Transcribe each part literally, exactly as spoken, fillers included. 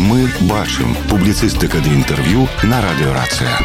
Мы бачым. Публіцыстыка ды інтэрв'ю на радыёрацыя.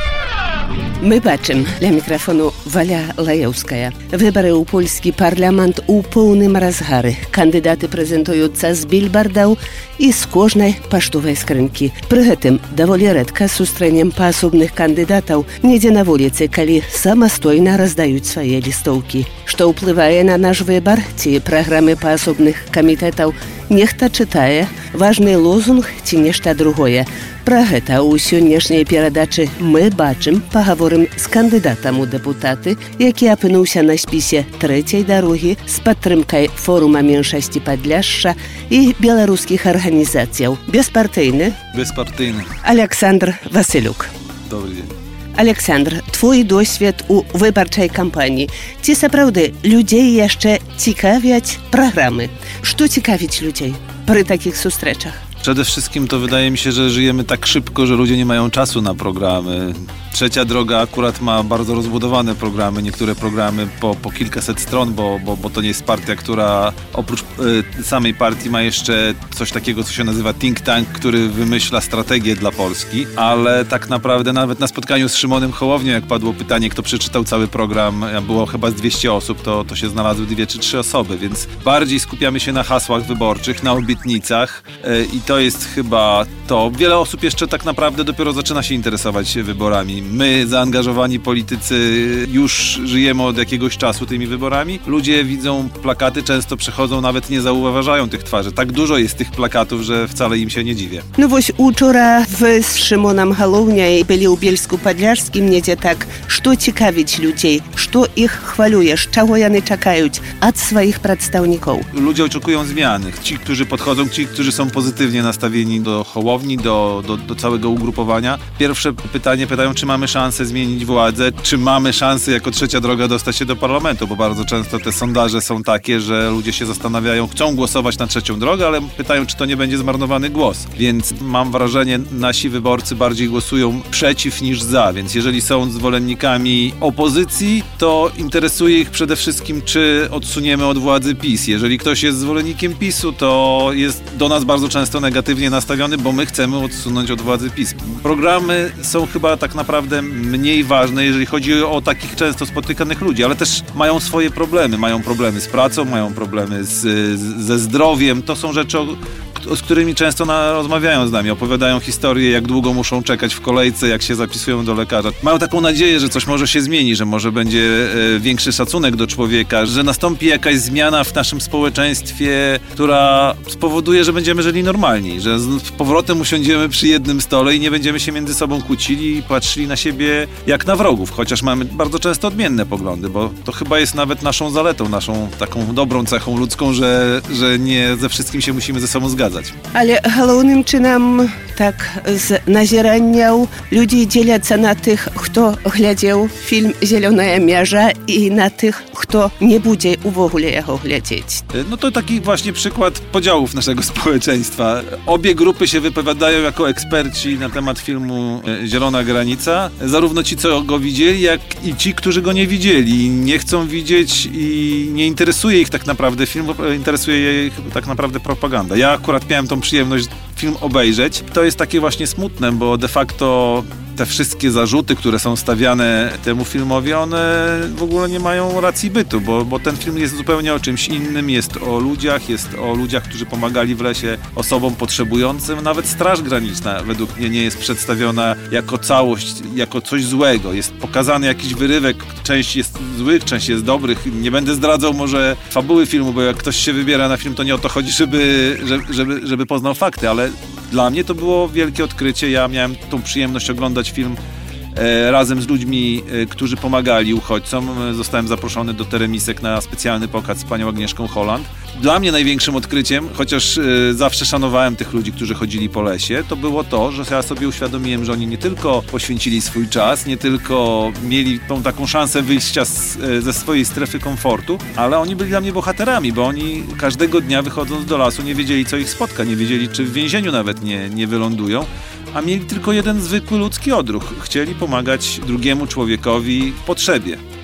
Мы бачым, ля мікрафону Валя Лаеўская. Выбары ў польскі парламент у поўным разгары. Кандыдаты прэзентуюцца з більбардаў і з кожнай паштовай скрынкі. Пры гэтым даволі рэдка сустрэнем паасобных кандыдатаў недзе на вуліцы, калі самастойна раздаюць свае лістоўкі. Што ўплывае на наш выбар ці праграмы паасобных камітэтаў, нехта чытае важны лозунг ці нешта другое. Пра гэта ў сённяшняй перадачы мы бачым, пагаворым з кандыдатам у дэпутаты, які апынуўся на спісе трэцяй дарогі з падтрымкай форума меншасці Падляшша і беларускіх арганізацыяў. Беспартыйны. Беспартыйны. Александр Васылюк. Добрый день. Александр, твой досвед у выбарчай кампаніі. Ці сапраўды людзей яшчэ цікавяць праграмы? Што цікавіць людзей пры такіх сустрэчах? Przede wszystkim to wydaje mi się, że żyjemy tak szybko, że ludzie nie mają czasu na programy. Trzecia Droga akurat ma bardzo rozbudowane programy, niektóre programy po, po kilkaset stron, bo, bo, bo to nie jest partia, która oprócz y, samej partii ma jeszcze coś takiego, co się nazywa think tank, który wymyśla strategię dla Polski, ale tak naprawdę nawet na spotkaniu z Szymonem Hołownią, jak padło pytanie, kto przeczytał cały program, było chyba z dwieście osób, to, to się znalazły dwie czy trzy osoby, więc bardziej skupiamy się na hasłach wyborczych, na obietnicach y, i to jest chyba to. Wiele osób jeszcze tak naprawdę dopiero zaczyna się interesować wyborami. My, zaangażowani politycy, już żyjemy od jakiegoś czasu tymi wyborami. Ludzie widzą plakaty, często przechodzą, nawet nie zauważają tych twarzy. Tak dużo jest tych plakatów, że wcale im się nie dziwię. No właśnie, wczoraj wy z Szymonem Hołownią byli u Bielsku-Podlaskim, niedzie tak, co ciekawić ludzi, co ich chwaluje, czego oni czekają od swoich przedstawników. Ludzie oczekują zmiany. Ci, którzy podchodzą, ci, którzy są pozytywnie nastawieni do Hołowni, do, do, do całego ugrupowania. Pierwsze pytanie pytają, czy mamy szansę zmienić władzę, czy mamy szansę jako Trzecia Droga dostać się do parlamentu, bo bardzo często te sondaże są takie, że ludzie się zastanawiają, chcą głosować na Trzecią Drogę, ale pytają, czy to nie będzie zmarnowany głos. Więc mam wrażenie, nasi wyborcy bardziej głosują przeciw niż za, więc jeżeli są zwolennikami opozycji, to interesuje ich przede wszystkim, czy odsuniemy od władzy PiS. Jeżeli ktoś jest zwolennikiem PiSu, to jest do nas bardzo często negatywnie nastawiony, bo my chcemy odsunąć od władzy PiS. Programy są chyba tak naprawdę mniej ważne, jeżeli chodzi o takich często spotykanych ludzi, ale też mają swoje problemy. Mają problemy z pracą, mają problemy z, z, ze zdrowiem. To są rzeczy, o, z którymi często na, rozmawiają z nami. Opowiadają historie, jak długo muszą czekać w kolejce, jak się zapisują do lekarza. Mają taką nadzieję, że coś może się zmieni, że może będzie e, większy szacunek do człowieka, że nastąpi jakaś zmiana w naszym społeczeństwie, która spowoduje, że będziemy żyli normalniej, że z powrotem usiądziemy przy jednym stole i nie będziemy się między sobą kłócili i patrzyli na siebie jak na wrogów, chociaż mamy bardzo często odmienne poglądy, bo to chyba jest nawet naszą zaletą, naszą taką dobrą cechą ludzką, że, że nie ze wszystkim się musimy ze sobą zgadzać. Ale głównym czynem tak z nazieraniał ludzi dzieląca na tych, kto глядел film Zielona Mierza i na tych, kto nie będzie w ogóle jego глядеть. No to taki właśnie przykład podziałów naszego społeczeństwa. Obie grupy się wypowiadają jako eksperci na temat filmu Zielona Granica. Zarówno ci, co go widzieli, jak i ci, którzy go nie widzieli. Nie chcą widzieć i nie interesuje ich tak naprawdę film, bo interesuje ich tak naprawdę propaganda. Ja akurat miałem tą przyjemność film obejrzeć. To jest takie właśnie smutne, bo de facto te wszystkie zarzuty, które są stawiane temu filmowi, one w ogóle nie mają racji bytu, bo, bo ten film jest zupełnie o czymś innym, jest o ludziach, jest o ludziach, którzy pomagali w lesie osobom potrzebującym. Nawet Straż Graniczna według mnie nie jest przedstawiona jako całość, jako coś złego. Jest pokazany jakiś wyrywek, część jest złych, część jest dobrych. Nie będę zdradzał może fabuły filmu, bo jak ktoś się wybiera na film, to nie o to chodzi, żeby, żeby, żeby, żeby poznał fakty, ale dla mnie to było wielkie odkrycie. Ja miałem tą przyjemność oglądać film e, razem z ludźmi, e, którzy pomagali uchodźcom. Zostałem zaproszony do Teremisek na specjalny pokaz z panią Agnieszką Holland. Dla mnie największym odkryciem, chociaż e, zawsze szanowałem tych ludzi, którzy chodzili po lesie, to było to, że ja sobie uświadomiłem, że oni nie tylko poświęcili swój czas, nie tylko mieli tą taką szansę wyjścia z, e, ze swojej strefy komfortu, ale oni byli dla mnie bohaterami, bo oni każdego dnia wychodząc do lasu nie wiedzieli, co ich spotka, nie wiedzieli, czy w więzieniu nawet nie, nie wylądują, a mieli tylko jeden zwykły ludzki odruch. Chcieli pomagać drugiemu człowiekowi w potrzebie.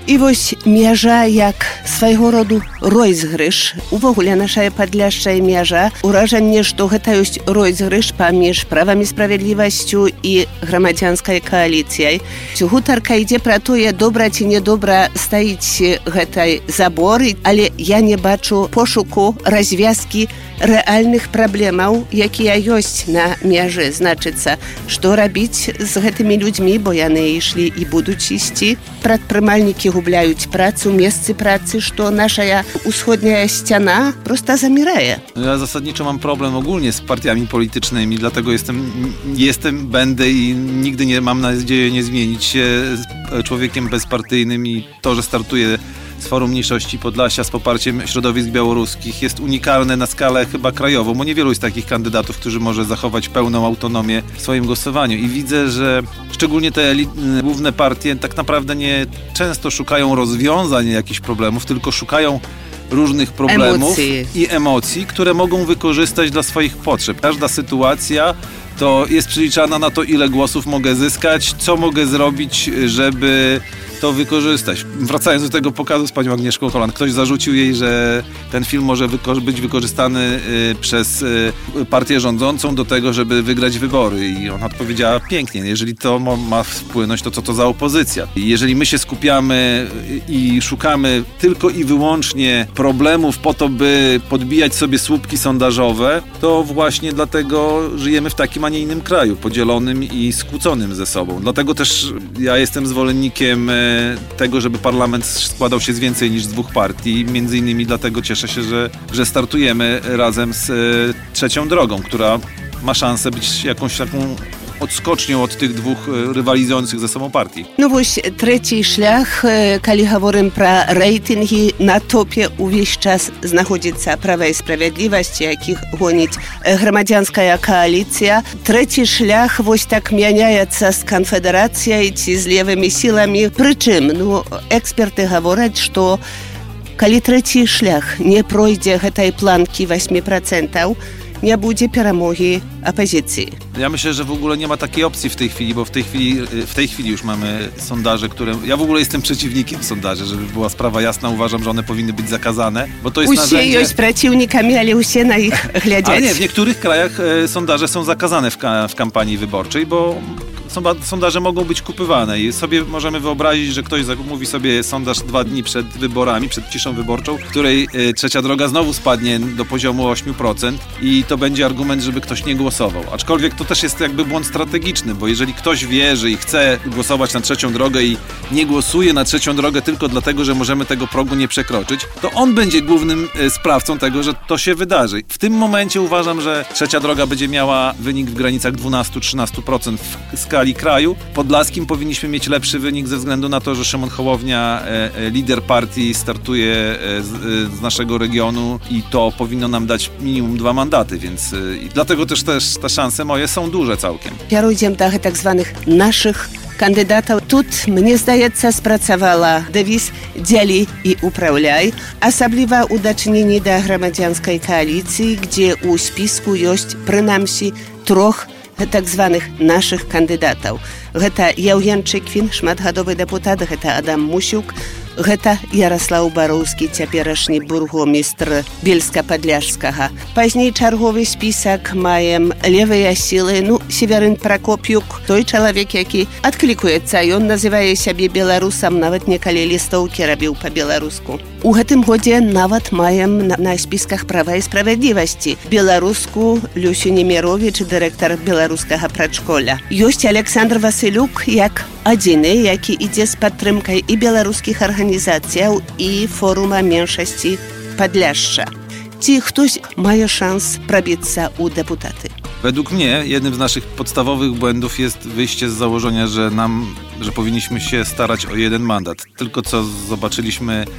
I właśnie mierza jak swojego rodu rozgryz. W ogóle nasza Podlasza i mierza urażenie, że to jest rozgryz pomiędzy Prawem i Sprawiedliwością i Gromadziańską Koalicją. Hutarka idzie, pracuje, dobra czy niedobra, stoić tej zabory, ale ja nie baczę poszuku rozwiązki realnych problemów, jakie jest na mierze. Znaczy, co robić z tymi ludźmi, bo oni szli i będą iść. Предпринимальники губляють працю, місце праці, що наша усходня ściana prosto zamieraje. Ja zasadniczo mam problem ogólnie z partiami politycznymi, dlatego jestem, jestem, będę i nigdy nie mam nadzieję nie zmienić się człowiekiem bezpartyjnym i to, że startuję z Forum Mniejszości Podlasia z poparciem środowisk białoruskich jest unikalne na skalę chyba krajową, bo niewielu jest takich kandydatów, którzy może zachować pełną autonomię w swoim głosowaniu i widzę, że szczególnie te elitne, główne partie tak naprawdę nie często szukają rozwiązań jakichś problemów, tylko szukają różnych problemów emocji. i emocji, które mogą wykorzystać dla swoich potrzeb. Każda sytuacja to jest przeliczana na to, ile głosów mogę zyskać, co mogę zrobić, żeby to wykorzystać. Wracając do tego pokazu z panią Agnieszką Holland, ktoś zarzucił jej, że ten film może wyko- być wykorzystany y, przez y, partię rządzącą do tego, żeby wygrać wybory. I ona odpowiedziała pięknie, jeżeli to ma, ma wpłynąć, to co to za opozycja? I jeżeli my się skupiamy i szukamy tylko i wyłącznie problemów po to, by podbijać sobie słupki sondażowe, to właśnie dlatego żyjemy w takim, a nie innym kraju, podzielonym i skłóconym ze sobą. Dlatego też ja jestem zwolennikiem tego, żeby parlament składał się z więcej niż z dwóch partii. Między innymi dlatego cieszę się, że, że startujemy razem z e, Trzecią Drogą, która ma szansę być jakąś taką odskocznią od tych dwóch rywalizujących ze sobą partii. No właśnie, trzeci szlak, kiedy mówimy pro rejtingi, na topie uwieś czas znajduje Prawo i Sprawiedliwość, jakich gonić Gromadziańska Koalicja. Trzeci szlak właśnie tak zmienia się z Konfederacją i z lewymi siłami. Przy czym, no, eksperty mówią, że kiedy trzeci szlak nie przejdzie tej planki osiem procentów, nie będzie перемоги opozycji. Ja myślę, że w ogóle nie ma takiej opcji w tej chwili, bo w tej chwili, w tej chwili już mamy sondaże, które... Ja w ogóle jestem przeciwnikiem sondaży, żeby była sprawa jasna. Uważam, że one powinny być zakazane, bo to jest Usie narzędzie... jest przeciwnikami, ale usie na ich glądać. Ale nie, w niektórych krajach e, sondaże są zakazane w, ka- w kampanii wyborczej, bo sondaże mogą być kupywane i sobie możemy wyobrazić, że ktoś mówi sobie sondaż dwa dni przed wyborami, przed ciszą wyborczą, w której e, Trzecia Droga znowu spadnie do poziomu osiem procent i to będzie argument, żeby ktoś nie głosował. Aczkolwiek to też jest jakby błąd strategiczny, bo jeżeli ktoś wierzy i chce głosować na Trzecią Drogę i nie głosuje na Trzecią Drogę tylko dlatego, że możemy tego progu nie przekroczyć, to on będzie głównym e, sprawcą tego, że to się wydarzy. W tym momencie uważam, że Trzecia Droga będzie miała wynik w granicach dwanaście do trzynastu procent w skali kraju. Podlaskim powinniśmy mieć lepszy wynik ze względu na to, że Szymon Hołownia, e, e, lider partii, startuje e, z, e, z naszego regionu i to powinno nam dać minimum dwa mandaty, więc e, i dlatego też, też te szanse moje są duże całkiem. Kierując do tak zwanych naszych kandydatów, tu mnie zdaje się spracowała dewiz dzieli i uprawiaj, особливо udacznienie do Gromadziańskiej Koalicji, gdzie u spisku jest przynajmniej troch tak zwanych naszych kandydatów. To Jałjan Czykwin, szmatgadowy deputat, to Adam Musiuk, to Jarosław Borowski, теперешний burgomistr Bielska Podlaskiego. Później czargowy spisak mają lewe siły, no Seweryn Prokopiuk, to człowiek, jaki odklikuje się i on nazywa siebie Białorusem, nawet niekali listowki robił po białorusku. U tym godzie nawet mają na, na spiskach Prawa i Sprawiedliwości białorusku Lusiu Niemierowicz, dyrektor białoruskiego przedszkola. Jest Aleksandr Wasyliuk, jak jedyny, jaki idzie z podtrymką i białoruskich organizacji, i Foruma Mniejszości Podlasza. Czy ktoś ma szansę prabić się u deputaty? Według mnie jednym z naszych podstawowych błędów jest wyjście z założenia, że nam, że powinniśmy się starać o jeden mandat. Tylko co zobaczyliśmy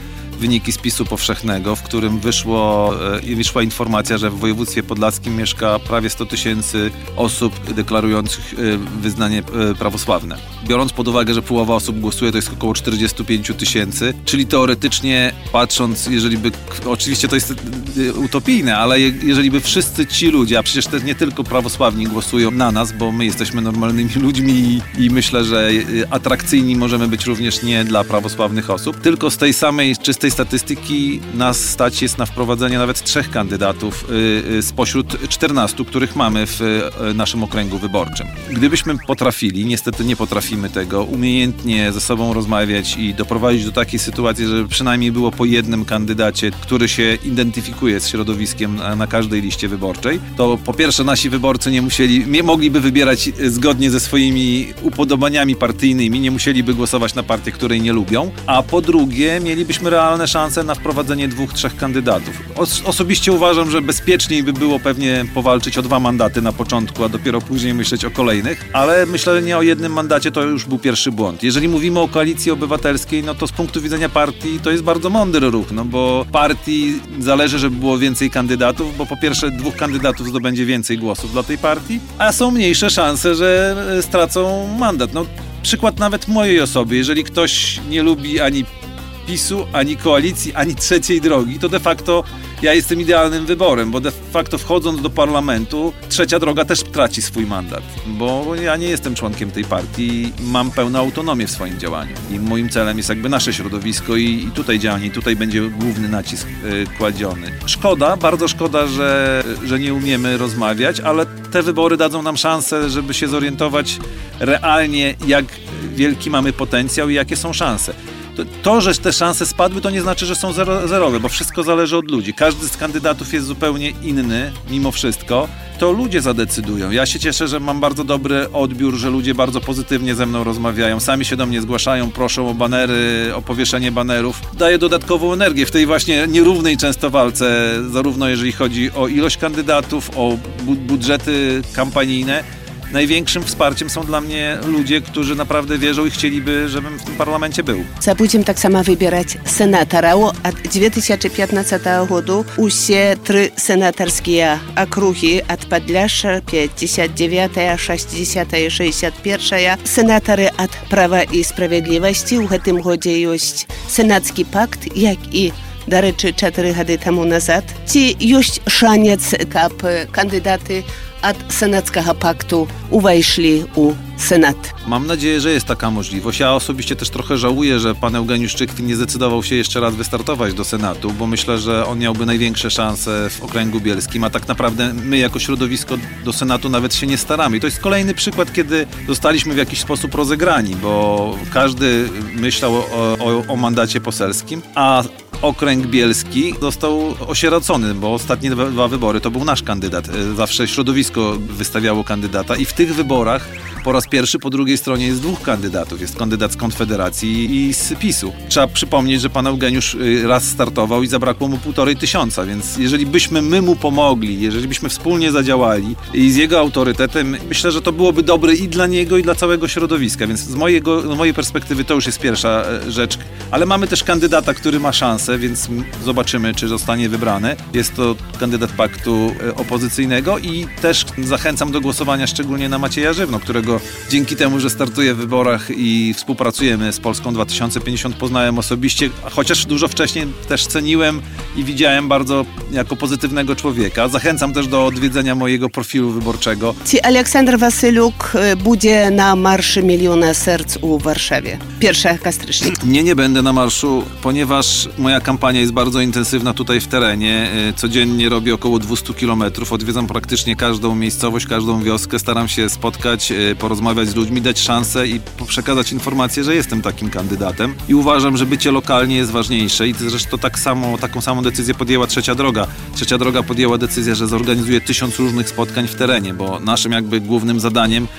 wyniki spisu powszechnego, w którym wyszło, e, wyszła informacja, że w województwie podlaskim mieszka prawie sto tysięcy osób deklarujących e, wyznanie e, prawosławne. Biorąc pod uwagę, że połowa osób głosuje, to jest około czterdzieści pięć tysięcy, czyli teoretycznie patrząc, jeżeli by, oczywiście to jest e, utopijne, ale je, jeżeli by wszyscy ci ludzie, a przecież też nie tylko prawosławni głosują na nas, bo my jesteśmy normalnymi ludźmi i, i myślę, że atrakcyjni możemy być również nie dla prawosławnych osób, tylko z tej samej czystej statystyki nas stać jest na wprowadzenie nawet trzech kandydatów yy, spośród czternastu, których mamy w yy, naszym okręgu wyborczym. Gdybyśmy potrafili, niestety nie potrafimy tego, umiejętnie ze sobą rozmawiać i doprowadzić do takiej sytuacji, żeby przynajmniej było po jednym kandydacie, który się identyfikuje z środowiskiem na, na każdej liście wyborczej, to po pierwsze nasi wyborcy nie musieli, nie mogliby wybierać zgodnie ze swoimi upodobaniami partyjnymi, nie musieliby głosować na partię, której nie lubią, a po drugie mielibyśmy realne szanse na wprowadzenie dwóch, trzech kandydatów. Os- osobiście uważam, że bezpieczniej by było pewnie powalczyć o dwa mandaty na początku, a dopiero później myśleć o kolejnych, ale myślenie o jednym mandacie to już był pierwszy błąd. Jeżeli mówimy o Koalicji Obywatelskiej, no to z punktu widzenia partii to jest bardzo mądry ruch, no bo partii zależy, żeby było więcej kandydatów, bo po pierwsze dwóch kandydatów zdobędzie więcej głosów dla tej partii, a są mniejsze szanse, że stracą mandat. No, przykład nawet mojej osoby. Jeżeli ktoś nie lubi ani PiSu, ani koalicji, ani trzeciej drogi, to de facto ja jestem idealnym wyborem, bo de facto wchodząc do parlamentu, trzecia droga też traci swój mandat, bo ja nie jestem członkiem tej partii, mam pełną autonomię w swoim działaniu i moim celem jest jakby nasze środowisko i, i tutaj działanie, i tutaj będzie główny nacisk y, kładziony. Szkoda, bardzo szkoda, że, że nie umiemy rozmawiać, ale te wybory dadzą nam szansę, żeby się zorientować realnie, jak wielki mamy potencjał i jakie są szanse. To, to, że te szanse spadły, to nie znaczy, że są zero, zerowe, bo wszystko zależy od ludzi. Każdy z kandydatów jest zupełnie inny, mimo wszystko. To ludzie zadecydują. Ja się cieszę, że mam bardzo dobry odbiór, że ludzie bardzo pozytywnie ze mną rozmawiają, sami się do mnie zgłaszają, proszą o banery, o powieszenie banerów. Daje dodatkową energię w tej właśnie nierównej często walce, zarówno jeżeli chodzi o ilość kandydatów, o bu- budżety kampanijne. Największym wsparciem są dla mnie ludzie, którzy naprawdę wierzą i chcieliby, żebym w tym parlamencie był. Будем так само выбирать сенаторов. От две тысячи пятнадцатого года усе три сенаторские округи от Подляша, пятьдесят девятая, шестидесятая и шестьдесят первая. Сенаторы от Права и Справедливости. В этом году есть сенатский пакт, як и до речі, чотири роки тому назад. Ці є шанс, щоб кандидати od senackiego paktu uwejszli u Senat. Mam nadzieję, że jest taka możliwość. Ja osobiście też trochę żałuję, że pan Eugeniusz Czykwin nie zdecydował się jeszcze raz wystartować do Senatu, bo myślę, że on miałby największe szanse w okręgu bielskim, a tak naprawdę my jako środowisko do Senatu nawet się nie staramy. I to jest kolejny przykład, kiedy zostaliśmy w jakiś sposób rozegrani, bo każdy myślał o, o, o mandacie poselskim, a okręg bielski został osierocony, bo ostatnie dwa wybory to był nasz kandydat. Zawsze środowisko wystawiało kandydata i w tych wyborach po raz pierwszy po drugiej stronie jest dwóch kandydatów. Jest kandydat z Konfederacji i z PiSu. Trzeba przypomnieć, że pan Eugeniusz raz startował i zabrakło mu półtorej tysiąca, więc jeżeli byśmy my mu pomogli, jeżeli byśmy wspólnie zadziałali i z jego autorytetem, myślę, że to byłoby dobre i dla niego, i dla całego środowiska, więc z, mojego, z mojej perspektywy to już jest pierwsza rzecz. Ale mamy też kandydata, który ma szansę, więc zobaczymy, czy zostanie wybrany. Jest to kandydat paktu opozycyjnego i też zachęcam do głosowania szczególnie na Macieja Żywno, którego dzięki temu, że startuję w wyborach i współpracujemy z Polską dwa tysiące pięćdziesiąt, poznałem osobiście, chociaż dużo wcześniej też ceniłem i widziałem bardzo jako pozytywnego człowieka. Zachęcam też do odwiedzenia mojego profilu wyborczego. Czy Aleksander Wasyliuk będzie na Marszu Miliona Serc u Warszawie? Pierwsza stycznia. Nie, nie będę na marszu, ponieważ moja kampania jest bardzo intensywna tutaj w terenie. Codziennie robię około dwieście kilometrów, odwiedzam praktycznie każdą miejscowość, każdą wioskę, staram się spotkać, porozmawiać z ludźmi, dać szansę i przekazać informację, że jestem takim kandydatem i uważam, że bycie lokalnie jest ważniejsze i zresztą tak samo, taką samą decyzję podjęła Trzecia Droga. Trzecia Droga podjęła decyzję, że zorganizuje tysiąc różnych spotkań w terenie, bo naszym jakby głównym zadaniem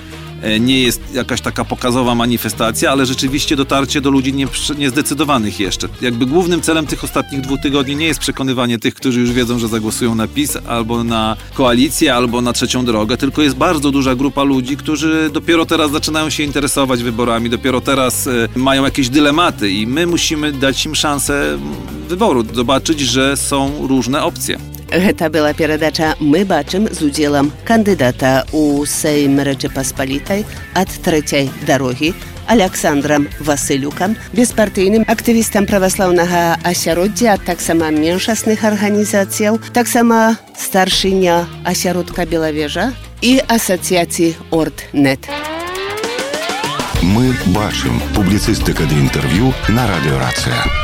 nie jest jakaś taka pokazowa manifestacja, ale rzeczywiście dotarcie do ludzi niezdecydowanych jeszcze. Jakby głównym celem tych ostatnich dwóch tygodni nie jest przekonywanie tych, którzy już wiedzą, że zagłosują na PiS, albo na koalicję, albo na trzecią drogę, tylko jest bardzo duża grupa ludzi, którzy dopiero teraz zaczynają się interesować wyborami, dopiero teraz y, mają jakieś dylematy i my musimy dać im szansę wyboru, zobaczyć, że są różne opcje. Гэта была перадача «Мы бачым» з удзелам кандыдата ў Сейм Рэчы-Паспалітай ад трэцяй дарогі Александрам Васылюкам, беспартыйным актывістам праваслаўнага асяроддзя, таксама меншасных арганізацыяў, таксама старшыня асяродка Белавежа і асацыяцыі Орд.нет. Мы бачым. Публіцыстыка ды інтэрв'ю на радыё «Рацыя».